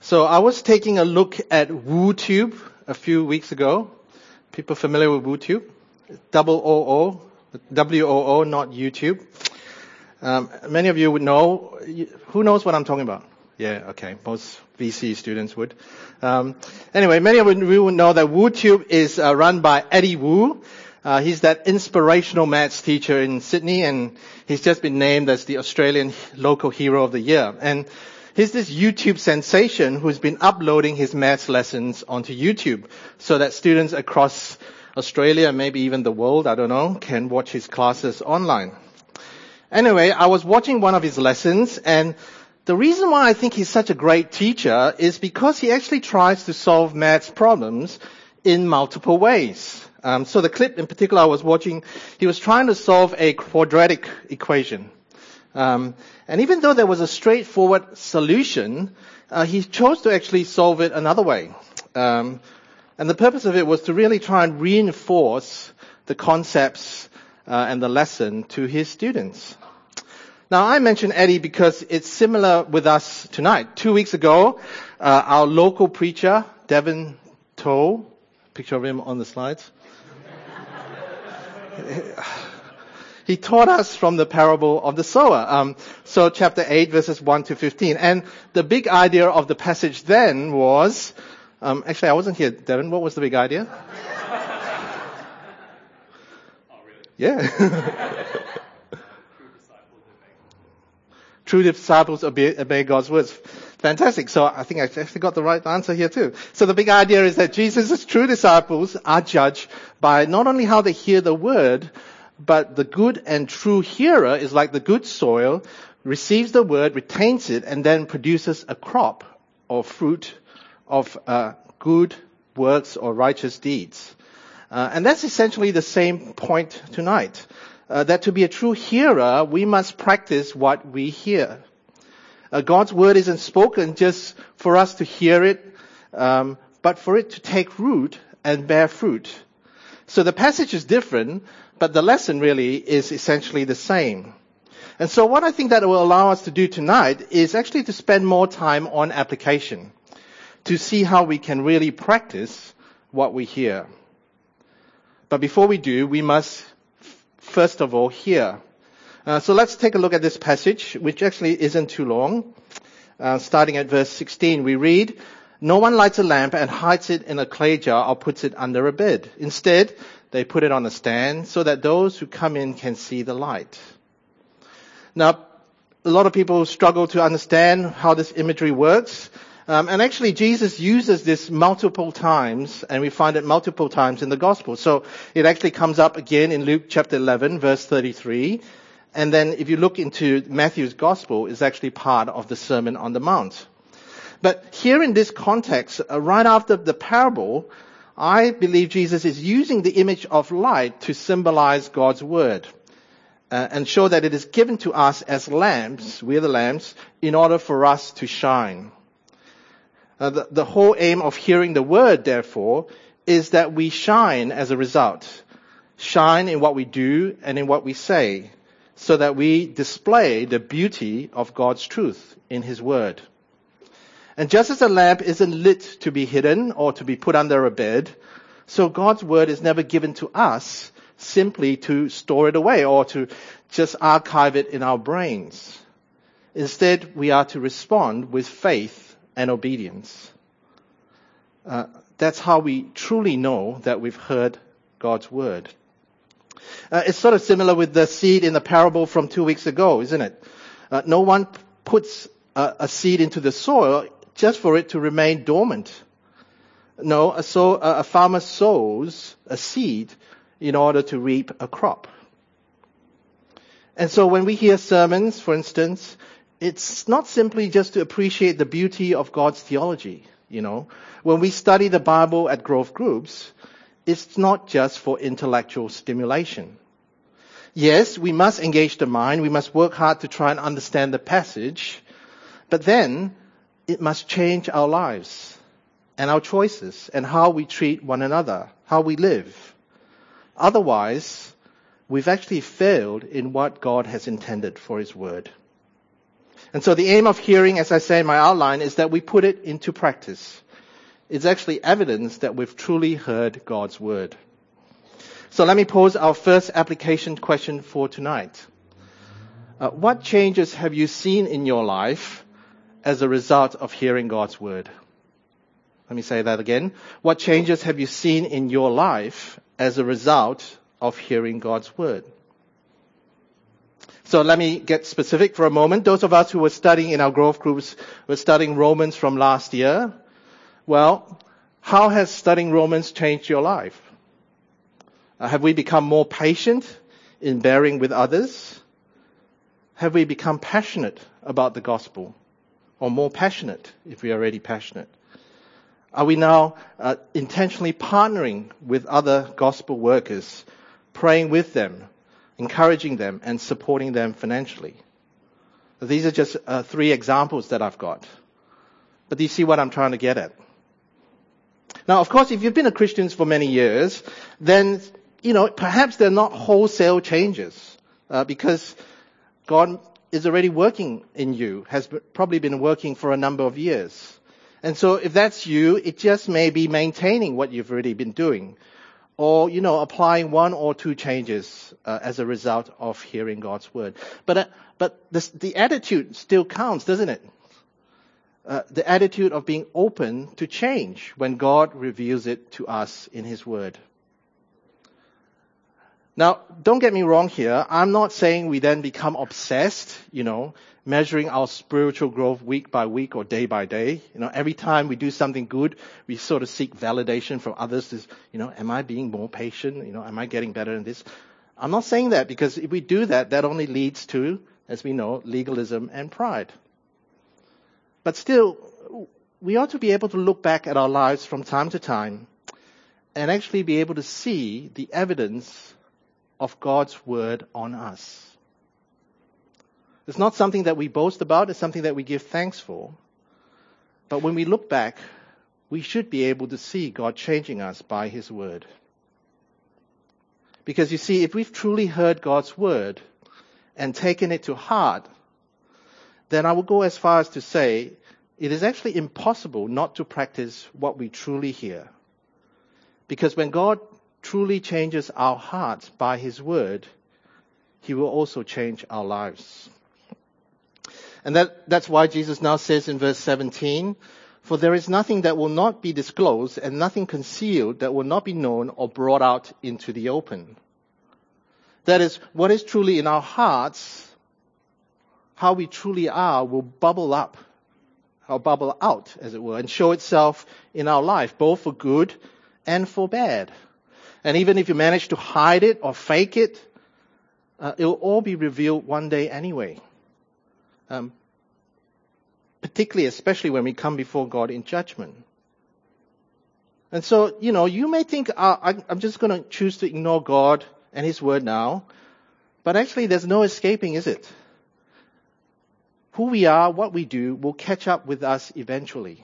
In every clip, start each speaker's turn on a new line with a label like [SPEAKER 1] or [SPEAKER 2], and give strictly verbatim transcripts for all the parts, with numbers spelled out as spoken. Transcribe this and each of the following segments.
[SPEAKER 1] So I was taking a look at WooTube a few weeks ago. People familiar with WooTube? Double O O, W O O, not YouTube. Um, many of you would know. Who knows what I'm talking about? Yeah, okay. Most V C students would. Um, anyway, many of you would know that WooTube is uh, run by Eddie Wu. Uh, he's that inspirational maths teacher in Sydney, and he's just been named as the Australian Local Hero of the Year. And he's this YouTube sensation who's been uploading his maths lessons onto YouTube so that students across Australia, maybe even the world, I don't know, can watch his classes online. Anyway, I was watching one of his lessons, and the reason why I think he's such a great teacher is because he actually tries to solve maths problems in multiple ways. Um, so the clip in particular I was watching, he was trying to solve a quadratic equation. Um, and even though there was a straightforward solution, uh, he chose to actually solve it another way. Um, and the purpose of it was to really try and reinforce the concepts uh, and the lesson to his students. Now, I mentioned Eddie because it's similar with us tonight. Two weeks ago, uh, our local preacher, Devin Toh, picture of him on the slides, he taught us from the parable of the sower. Um, so chapter eight, verses one to fifteen. And the big idea of the passage then was, um, actually I wasn't here, Devin. What was the big idea?
[SPEAKER 2] Oh, really?
[SPEAKER 1] Yeah. True disciples obey, obey God's words. Fantastic. So I think I actually got the right answer here too. So the big idea is that Jesus' true disciples are judged by not only how they hear the word, but the good and true hearer is like the good soil, receives the word, retains it, and then produces a crop or fruit of uh, good works or righteous deeds. Uh, and that's essentially the same point tonight. Uh, that to be a true hearer, we must practice what we hear. Uh, God's word isn't spoken just for us to hear it, um, but for it to take root and bear fruit. So the passage is different, but the lesson really is essentially the same. And so what I think that will allow us to do tonight is actually to spend more time on application, to see how we can really practice what we hear. But before we do, we must first of all hear. Uh, so let's take a look at this passage, which actually isn't too long. Uh, starting at verse sixteen, we read, "No one lights a lamp and hides it in a clay jar or puts it under a bed. Instead, they put it on a stand so that those who come in can see the light." Now, a lot of people struggle to understand how this imagery works. Um, and actually, Jesus uses this multiple times, and we find it multiple times in the Gospel. So it actually comes up again in Luke chapter eleven, verse thirty-three. And then if you look into Matthew's Gospel, it's actually part of the Sermon on the Mount. But here in this context, uh, right after the parable, I believe Jesus is using the image of light to symbolize God's word uh, and show that it is given to us as lamps, we're the lamps, in order for us to shine. Uh, the, the whole aim of hearing the word, therefore, is that we shine as a result. Shine in what we do and in what we say, so that we display the beauty of God's truth in His word. And just as a lamp isn't lit to be hidden or to be put under a bed, so God's word is never given to us simply to store it away or to just archive it in our brains. Instead, we are to respond with faith and obedience. Uh, that's how we truly know that we've heard God's word. Uh, it's sort of similar with the seed in the parable from two weeks ago, isn't it? Uh, no one puts a, a seed into the soil just for it to remain dormant. No, a, sow, a farmer sows a seed in order to reap a crop. And so when we hear sermons, for instance, it's not simply just to appreciate the beauty of God's theology, you know. When we study the Bible at growth groups, it's not just for intellectual stimulation. Yes, we must engage the mind, we must work hard to try and understand the passage, but then it must change our lives and our choices and how we treat one another, how we live. Otherwise, we've actually failed in what God has intended for His word. And so the aim of hearing, as I say in my outline, is that we put it into practice. It's actually evidence that we've truly heard God's word. So let me pose our first application question for tonight. Uh, what changes have you seen in your life as a result of hearing God's word? Let me say that again. What changes have you seen in your life as a result of hearing God's word? So let me get specific for a moment. Those of us who were studying in our growth groups were studying Romans from last year. Well, how has studying Romans changed your life? Uh, have we become more patient in bearing with others? Have we become passionate about the gospel? Or more passionate if we are already passionate? Are we now uh, intentionally partnering with other gospel workers, praying with them, encouraging them, and supporting them financially? These are just uh, three examples that I've got. But do you see what I'm trying to get at? Now, of course, if you've been a Christian for many years, then, you know, perhaps they're not wholesale changes, uh, because God is already working in you, has probably been working for a number of years. And so if that's you, it just may be maintaining what you've already been doing, or, you know, applying one or two changes uh, as a result of hearing God's word. But uh, but this, the attitude still counts, doesn't it? Uh, the attitude of being open to change when God reveals it to us in His word. Now, don't get me wrong here. I'm not saying we then become obsessed, you know, measuring our spiritual growth week by week or day by day. You know, every time we do something good, we sort of seek validation from others. To, you know, am I being more patient? You know, am I getting better in this? I'm not saying that, because if we do that, that only leads to, as we know, legalism and pride. But still, we ought to be able to look back at our lives from time to time and actually be able to see the evidence of God's word on us. It's not something that we boast about, it's something that we give thanks for. But when we look back, we should be able to see God changing us by His word. Because you see, if we've truly heard God's word and taken it to heart, then I will go as far as to say it is actually impossible not to practice what we truly hear. Because when God truly changes our hearts by His word, He will also change our lives. And that, that's why Jesus now says in verse seventeen, "For there is nothing that will not be disclosed and nothing concealed that will not be known or brought out into the open." That is, what is truly in our hearts, how we truly are, will bubble up, or bubble out, as it were, and show itself in our life, both for good and for bad. And even if you manage to hide it or fake it, uh, it will all be revealed one day anyway. Um, particularly, especially when we come before God in judgment. And so, you know, you may think, uh, I, I'm just going to choose to ignore God and His word now. But actually, there's no escaping, is it? Who we are, what we do, will catch up with us eventually.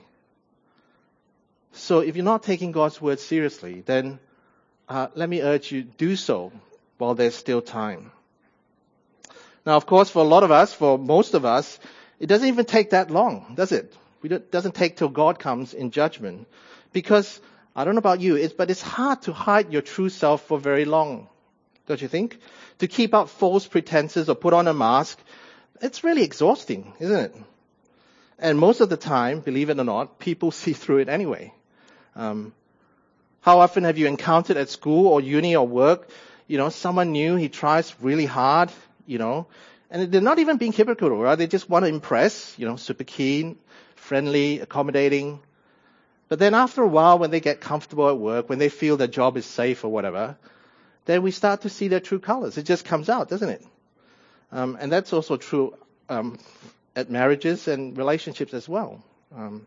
[SPEAKER 1] So if you're not taking God's word seriously, then uh, let me urge you, do so while there's still time. Now, of course, for a lot of us, for most of us, it doesn't even take that long, does it? It doesn't take till God comes in judgment. Because, I don't know about you, it's, but it's hard to hide your true self for very long, don't you think? To keep up false pretenses or put on a mask, it's really exhausting, isn't it? And most of the time, believe it or not, people see through it anyway. Um, how often have you encountered at school or uni or work, you know, someone new, he tries really hard, you know, and they're not even being hypocritical, right? They just want to impress, you know, super keen, friendly, accommodating. But then after a while, when they get comfortable at work, when they feel their job is safe or whatever, then we start to see their true colors. It just comes out, doesn't it? Um, and that's also true um, at marriages and relationships as well. Um,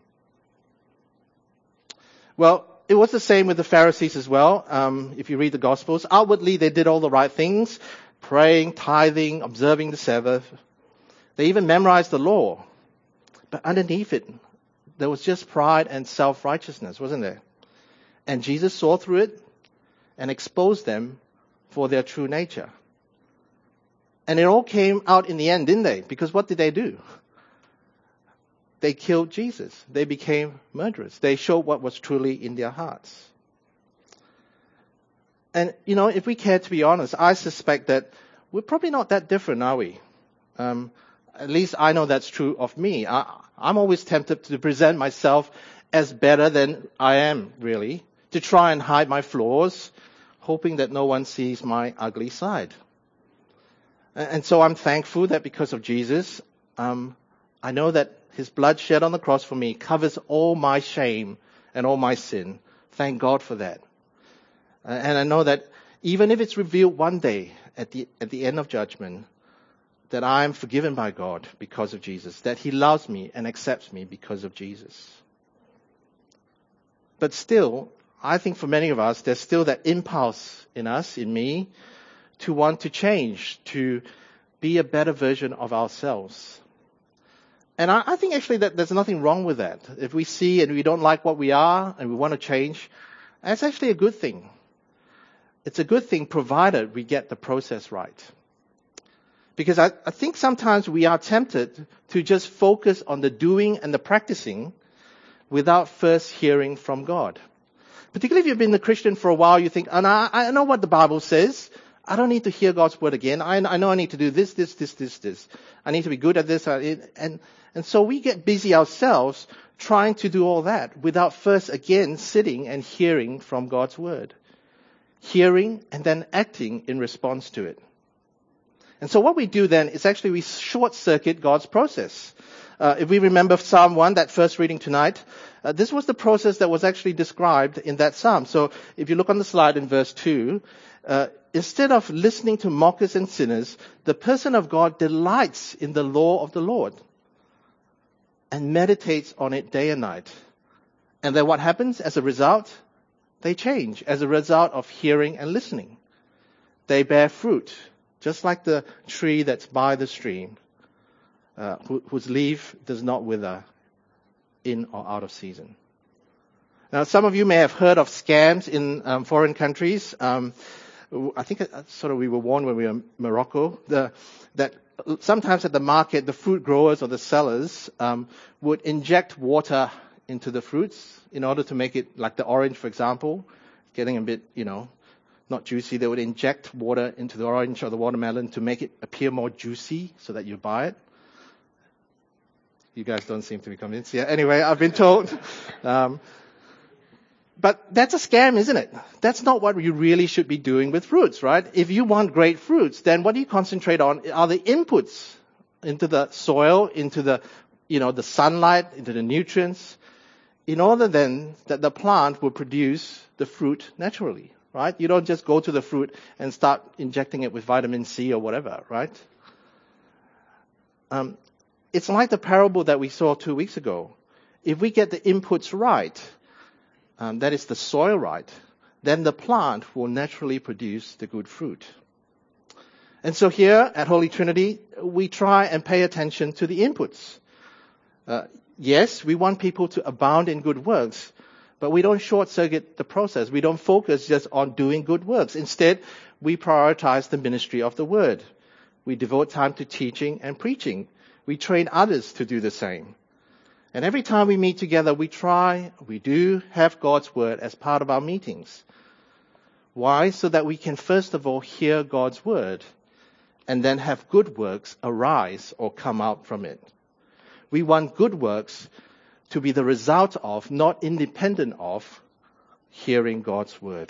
[SPEAKER 1] well, it was the same with the Pharisees as well. Um, if you read the Gospels, outwardly they did all the right things, praying, tithing, observing the Sabbath. They even memorized the law. But underneath it, there was just pride and self-righteousness, wasn't there? And Jesus saw through it and exposed them for their true nature. And it all came out in the end, didn't they? Because what did they do? they killed Jesus. They became murderers. They showed what was truly in their hearts. And, you know, if we care to be honest, I suspect that we're probably not that different, are we? Um, at least I know that's true of me. I, I'm always tempted to present myself as better than I am, really, to try and hide my flaws, hoping that no one sees my ugly side. And, and so I'm thankful that because of Jesus, um, I know that his blood shed on the cross for me covers all my shame and all my sin. Thank God for that. And I know that even if it's revealed one day at the at the end of judgment, that I am forgiven by God because of Jesus, that he loves me and accepts me because of Jesus. But still, I think for many of us, there's still that impulse in us, in me, to want to change, to be a better version of ourselves. And I, I think actually that there's nothing wrong with that. If we see and we don't like what we are and we want to change, that's actually a good thing. It's a good thing provided we get the process right. Because I, I think sometimes we are tempted to just focus on the doing and the practicing without first hearing from God. Particularly if you've been a Christian for a while, you think, oh, no, I know what the Bible says. I don't need to hear God's word again. I, I know I need to do this, this, this, this, this. I need to be good at this. And, and so we get busy ourselves trying to do all that without first again sitting and hearing from God's word. Hearing and then acting in response to it. And so what we do then is actually we short-circuit God's process. Uh, if we remember Psalm one, that first reading tonight, uh, this was the process that was actually described in that psalm. So if you look on the slide in verse two, uh, instead of listening to mockers and sinners, the person of God delights in the law of the Lord and meditates on it day and night. And then what happens as a result? They change as a result of hearing and listening. They bear fruit, just like the tree that's by the stream, uh, wh- whose leaf does not wither in or out of season. Now, some of you may have heard of scams in um, foreign countries. Um, I think uh, sort of we were warned when we were in Morocco the, that sometimes at the market, the fruit growers or the sellers um, would inject water into the fruits in order to make it, like the orange, for example, getting a bit, you know, not juicy. They would inject water into the orange or the watermelon to make it appear more juicy so that you buy it. You guys don't seem to be convinced. Yeah, anyway, I've been told. Um, but that's a scam, isn't it? That's not what you really should be doing with fruits, right? If you want great fruits, then what do you concentrate on are the inputs into the soil, into the, you know, the sunlight, into the nutrients, in order then that the plant will produce the fruit naturally, right? You don't just go to the fruit and start injecting it with vitamin C or whatever, right? Um, it's like the parable that we saw two weeks ago. If we get the inputs right, um, that is the soil right, then the plant will naturally produce the good fruit. And so here at Holy Trinity, we try and pay attention to the inputs. Uh, Yes, we want people to abound in good works, but we don't short-circuit the process. We don't focus just on doing good works. Instead, we prioritize the ministry of the word. We devote time to teaching and preaching. We train others to do the same. And every time we meet together, we try, we do have God's word as part of our meetings. Why? So that we can first of all hear God's word and then have good works arise or come out from it. We want good works to be the result of, not independent of, hearing God's word.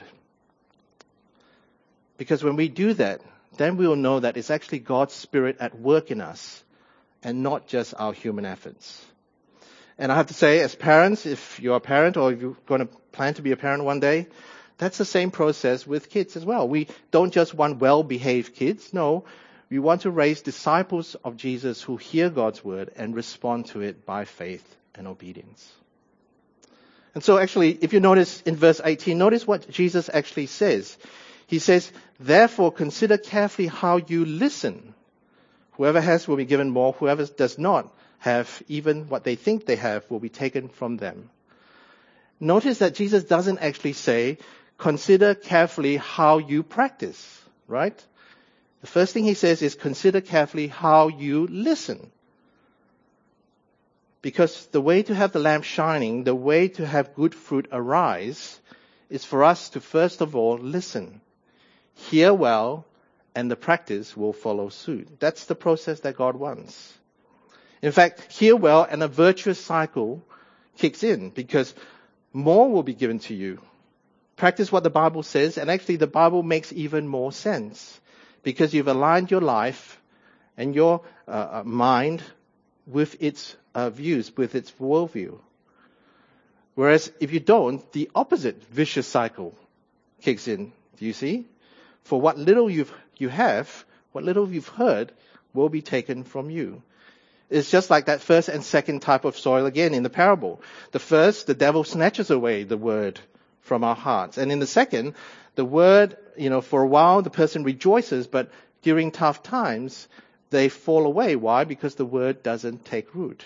[SPEAKER 1] Because when we do that, then we will know that it's actually God's Spirit at work in us and not just our human efforts. And I have to say, as parents, if you're a parent or if you're going to plan to be a parent one day, that's the same process with kids as well. We don't just want well-behaved kids. No, we want to raise disciples of Jesus who hear God's word and respond to it by faith and obedience. And so actually, if you notice in verse eighteen, notice what Jesus actually says. He says, therefore consider carefully how you listen. Whoever has will be given more. Whoever does not have, even what they think they have, will be taken from them. Notice that Jesus doesn't actually say, consider carefully how you practice, right? The first thing he says is consider carefully how you listen. Because the way to have the lamp shining, the way to have good fruit arise, is for us to first of all listen, hear well, and the practice will follow suit. That's the process that God wants. In fact, hear well and a virtuous cycle kicks in because more will be given to you. Practice what the Bible says, and actually the Bible makes even more sense because you've aligned your life and your uh, mind with its uh, views, with its worldview. Whereas if you don't, the opposite vicious cycle kicks in. Do you see? For what little you've, you have, what little you've heard will be taken from you. It's just like that first and second type of soil again in the parable. The first, the devil snatches away the word from our hearts. And in the second, the word, you know, for a while the person rejoices, but during tough times, they fall away. Why? Because the word doesn't take root.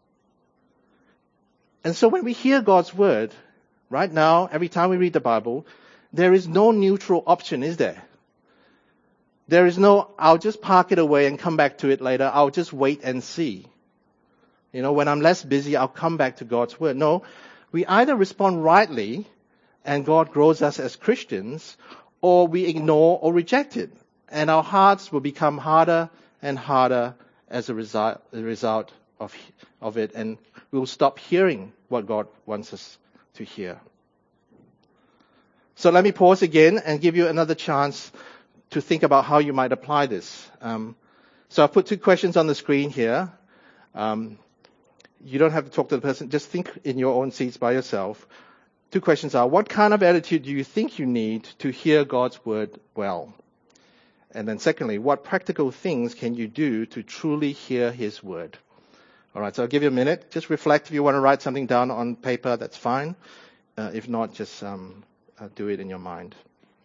[SPEAKER 1] And so when we hear God's word, right now, every time we read the Bible, there is no neutral option, is there? There is no, I'll just park it away and come back to it later. I'll just wait and see. You know, when I'm less busy, I'll come back to God's word. No, we either respond rightly and God grows us as Christians, or we ignore or reject it. And our hearts will become harder and harder as a result, a result of, of it. And we'll stop hearing what God wants us to hear. So let me pause again and give you another chance to think about how you might apply this. Um, so I've put two questions on the screen here. Um, you don't have to talk to the person. Just think in your own seats by yourself. Two questions are, what kind of attitude do you think you need to hear God's word well? And then secondly, what practical things can you do to truly hear his word? All right, so I'll give you a minute. Just reflect. If you want to write something down on paper, that's fine. Uh, if not, just um, uh, do it in your mind.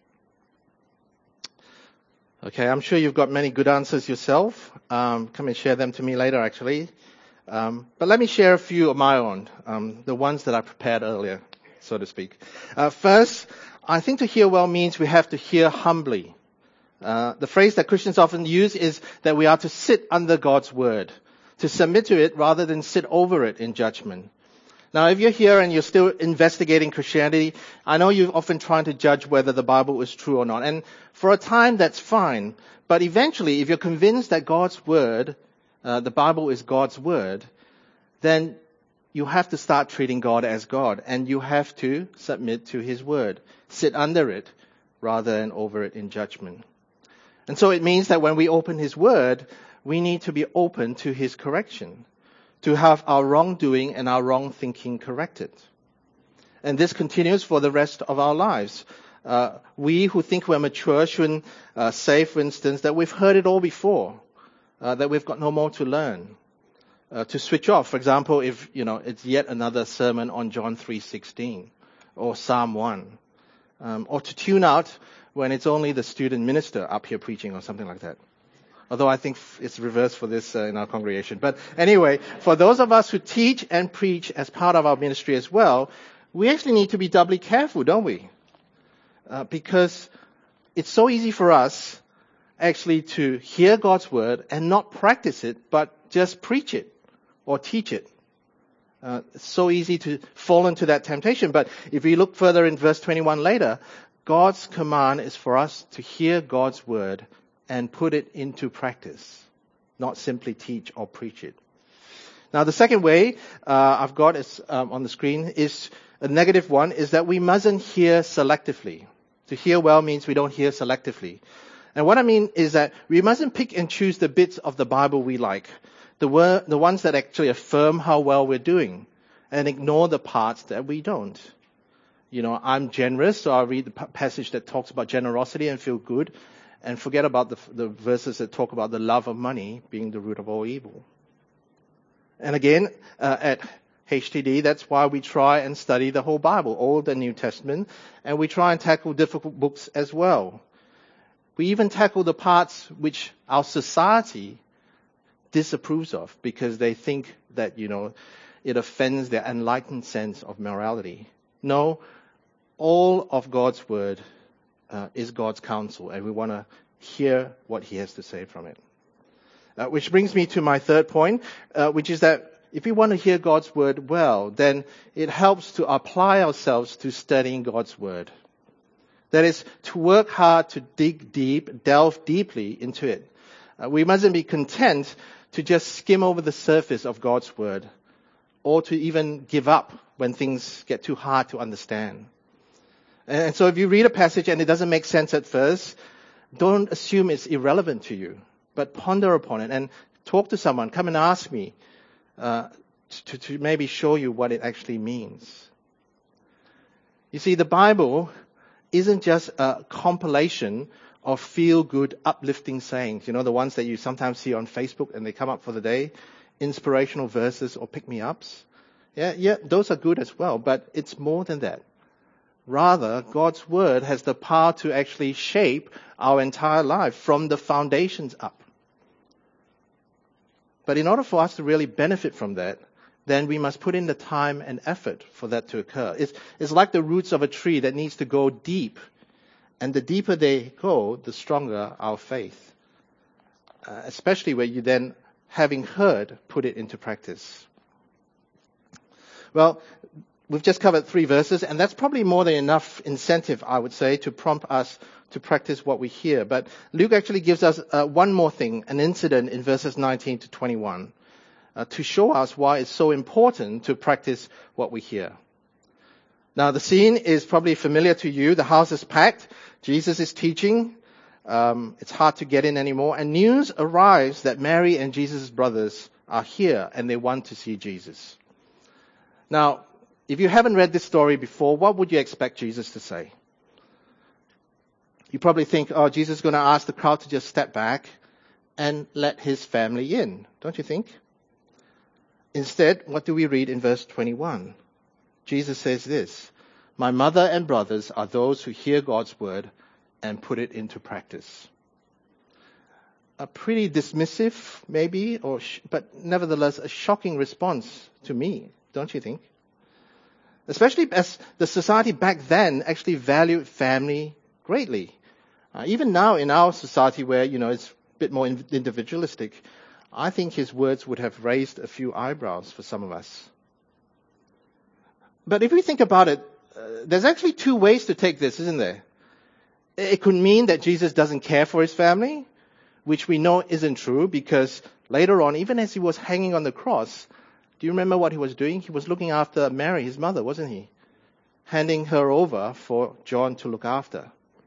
[SPEAKER 1] Okay, I'm sure you've got many good answers yourself. Um, come and share them to me later, actually. Um, but let me share a few of my own, um, the ones that I prepared earlier, so to speak. Uh, first, I think to hear well means we have to hear humbly. Uh, the phrase that Christians often use is that we are to sit under God's word, to submit to it rather than sit over it in judgment. Now, if you're here and you're still investigating Christianity, I know you're often trying to judge whether the Bible is true or not. And for a time, that's fine. But eventually, if you're convinced that God's word, uh, the Bible is God's word, then you have to start treating God as God. And you have to submit to his word. Sit under it rather than over it in judgment. And so it means that when we open his word, we need to be open to his correction, to have our wrongdoing and our wrong thinking corrected. And this continues for the rest of our lives. Uh, we who think we're mature shouldn't uh, say, for instance, that we've heard it all before, uh, that we've got no more to learn. Uh, to switch off, for example, if you know it's yet another sermon on John three sixteen or Psalm one, um, or to tune out when it's only the student minister up here preaching or something like that. Although I think it's reversed for this uh, in our congregation. But anyway, for those of us who teach and preach as part of our ministry as well, we actually need to be doubly careful, don't we? Uh, because it's so easy for us actually to hear God's word and not practice it, but just preach it or teach it. Uh, it's so easy to fall into that temptation. But if we look further in verse twenty-one later, God's command is for us to hear God's word and put it into practice, not simply teach or preach it. Now, the second way uh, I've got is um, on the screen is a negative one, is that we mustn't hear selectively. To hear well means we don't hear selectively. And what I mean is that we mustn't pick and choose the bits of the Bible we like, the wor- the ones that actually affirm how well we're doing, and ignore the parts that we don't. You know, I'm generous, so I'll read the passage that talks about generosity and feel good, and forget about the, the verses that talk about the love of money being the root of all evil. And again, uh, at H T D, that's why we try and study the whole Bible, Old and New Testament, and we try and tackle difficult books as well. We even tackle the parts which our society disapproves of because they think that, you know, it offends their enlightened sense of morality. No, all of God's word uh, is God's counsel, and we want to hear what he has to say from it. Uh, which brings me to my third point, uh, which is that if we want to hear God's word well, then it helps to apply ourselves to studying God's word. That is, to work hard to dig deep, delve deeply into it. Uh, we mustn't be content to just skim over the surface of God's word, or to even give up when things get too hard to understand. And so if you read a passage and it doesn't make sense at first, don't assume it's irrelevant to you, but ponder upon it and talk to someone. Come and ask me uh, to, to maybe show you what it actually means. You see, the Bible isn't just a compilation of feel-good, uplifting sayings. You know, the ones that you sometimes see on Facebook and they come up for the day, inspirational verses or pick-me-ups. Yeah, yeah, those are good as well, but it's more than that. Rather, God's word has the power to actually shape our entire life from the foundations up. But in order for us to really benefit from that, then we must put in the time and effort for that to occur. It's, it's like the roots of a tree that needs to go deep. And the deeper they go, the stronger our faith. Uh, especially where you then, having heard, put it into practice. Well, we've just covered three verses, and that's probably more than enough incentive, I would say, to prompt us to practice what we hear. But Luke actually gives us uh, one more thing, an incident in verses nineteen to twenty-one, uh, to show us why it's so important to practice what we hear. Now, the scene is probably familiar to you. The house is packed. Jesus is teaching. Um, it's hard to get in anymore. And news arrives that Mary and Jesus' brothers are here, and they want to see Jesus. Now, if you haven't read this story before, what would you expect Jesus to say? You probably think, oh, Jesus is going to ask the crowd to just step back and let his family in, don't you think? Instead, what do we read in verse twenty-one? Jesus says this, "My mother and brothers are those who hear God's word and put it into practice." A pretty dismissive, maybe, or sh- but nevertheless a shocking response to me, don't you think? Especially as the society back then actually valued family greatly. Uh, even now in our society where, you know, it's a bit more individualistic, I think his words would have raised a few eyebrows for some of us. But if we think about it, uh, there's actually two ways to take this, isn't there? It could mean that Jesus doesn't care for his family, which we know isn't true because later on, even as he was hanging on the cross, do you remember what he was doing? He was looking after Mary, his mother, wasn't he? Handing her over for John to look after.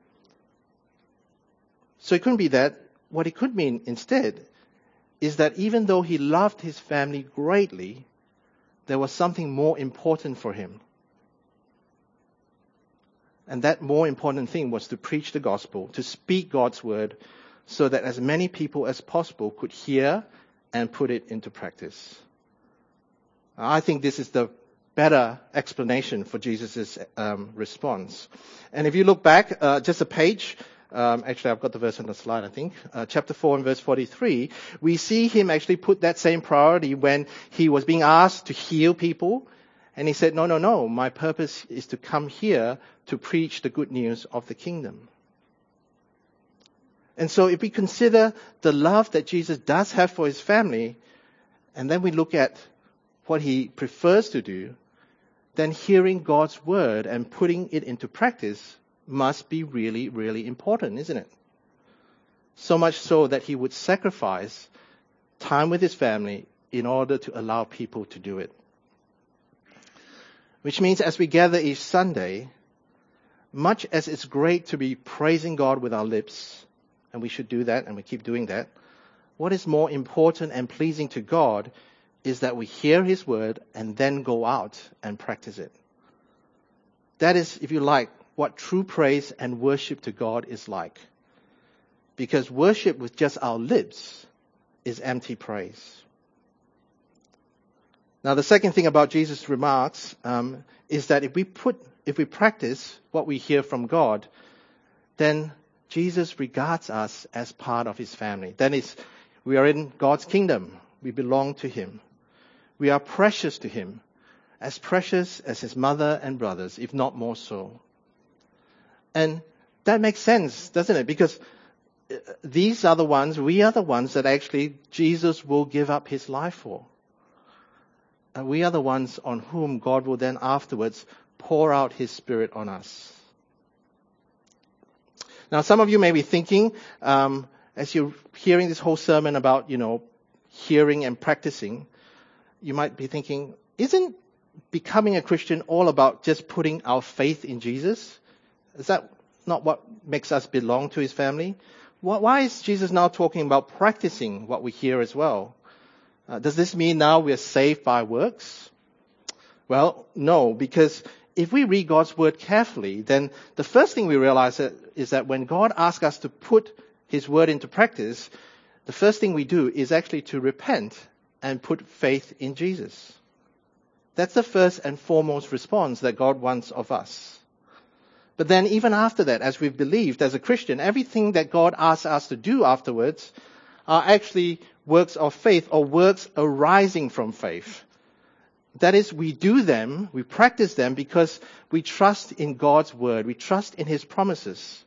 [SPEAKER 1] So it couldn't be that. What it could mean instead is that even though he loved his family greatly, there was something more important for him. And that more important thing was to preach the gospel, to speak God's word, so that as many people as possible could hear and put it into practice. I think this is the better explanation for Jesus' um, response. And if you look back, uh, just a page, um, actually I've got the verse on the slide, I think, uh, chapter four and verse forty-three, we see him actually put that same priority when he was being asked to heal people. And he said, no, no, no, my purpose is to come here to preach the good news of the kingdom. And so if we consider the love that Jesus does have for his family, and then we look at what he prefers to do, then hearing God's word and putting it into practice must be really, really important, isn't it? So much so that he would sacrifice time with his family in order to allow people to do it. Which means as we gather each Sunday, much as it's great to be praising God with our lips, and we should do that and we keep doing that, what is more important and pleasing to God is that we hear his word and then go out and practice it. That is, if you like, what true praise and worship to God is like. Because worship with just our lips is empty praise. Now, the second thing about Jesus' remarks um, is that if we put, if we practice what we hear from God, then Jesus regards us as part of his family. That is, we are in God's kingdom. We belong to him. We are precious to him, as precious as his mother and brothers, if not more so. And that makes sense, doesn't it? Because these are the ones, we are the ones that actually Jesus will give up his life for. And we are the ones on whom God will then afterwards pour out his Spirit on us. Now, some of you may be thinking, um, as you're hearing this whole sermon about, you know, hearing and practicing, you might be thinking, isn't becoming a Christian all about just putting our faith in Jesus? Is that not what makes us belong to his family? Why is Jesus now talking about practicing what we hear as well? Uh, does this mean now we are saved by works? Well, no, because if we read God's word carefully, then the first thing we realize is that when God asks us to put his word into practice, the first thing we do is actually to repent and put faith in Jesus. That's the first and foremost response that God wants of us. But then even after that, as we've believed as a Christian, everything that God asks us to do afterwards are actually works of faith or works arising from faith. That is, we do them, we practice them because we trust in God's word. We trust in his promises.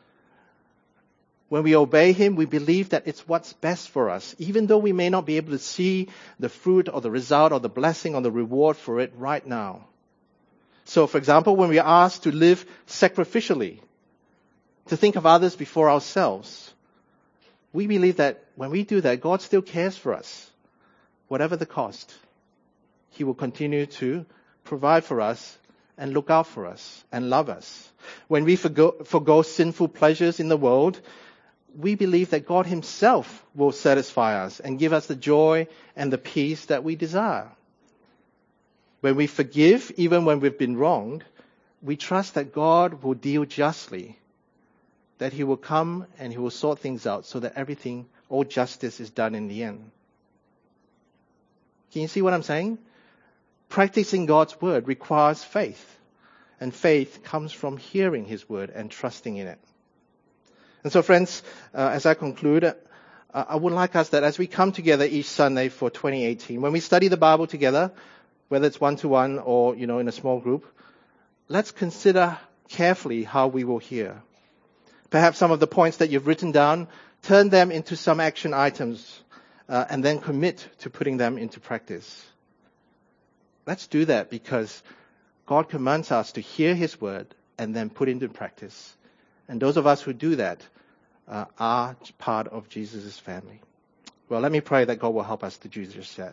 [SPEAKER 1] When we obey him, we believe that it's what's best for us, even though we may not be able to see the fruit or the result or the blessing or the reward for it right now. So, for example, when we are asked to live sacrificially, to think of others before ourselves, we believe that when we do that, God still cares for us, whatever the cost. He will continue to provide for us and look out for us and love us. When we forgo, forgo sinful pleasures in the world, we believe that God himself will satisfy us and give us the joy and the peace that we desire. When we forgive, even when we've been wronged, we trust that God will deal justly, that he will come and he will sort things out so that everything, all justice is done in the end. Can you see what I'm saying? Practicing God's word requires faith, and faith comes from hearing his word and trusting in it. And so, friends, uh, as I conclude, uh, I would like us that as we come together each Sunday for twenty eighteen, when we study the Bible together, whether it's one-to-one or, you know, in a small group, let's consider carefully how we will hear. Perhaps some of the points that you've written down, turn them into some action items, uh, and then commit to putting them into practice. Let's do that because God commands us to hear his word and then put it into practice. And those of us who do that uh, are part of Jesus' family. Well, let me pray that God will help us to do just that.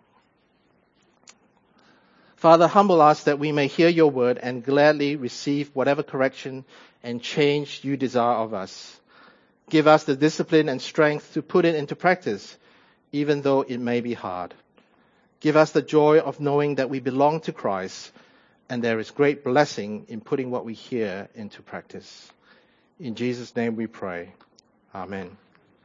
[SPEAKER 1] Father, humble us that we may hear your word and gladly receive whatever correction and change you desire of us. Give us the discipline and strength to put it into practice, even though it may be hard. Give us the joy of knowing that we belong to Christ, and there is great blessing in putting what we hear into practice. In Jesus' name we pray. Amen.